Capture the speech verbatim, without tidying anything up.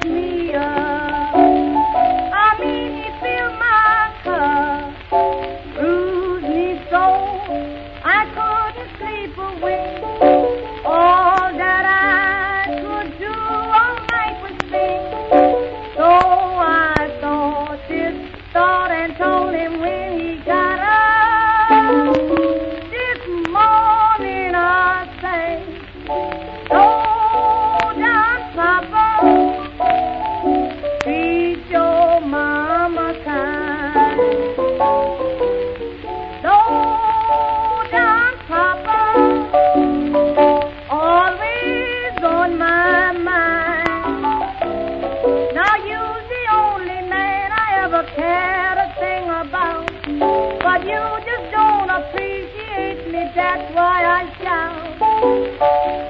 me up. I mean, he filled my cup, bruised me so I couldn't sleep away. All that I could do all night was think. So I thought this thought and told him when he got up this morning. I sang, "Oh, John Papa, treat your mama kind. Oh, John Papa, always on my mind. Now you're the only man I ever cared a thing about, but you just don't appreciate me, that's why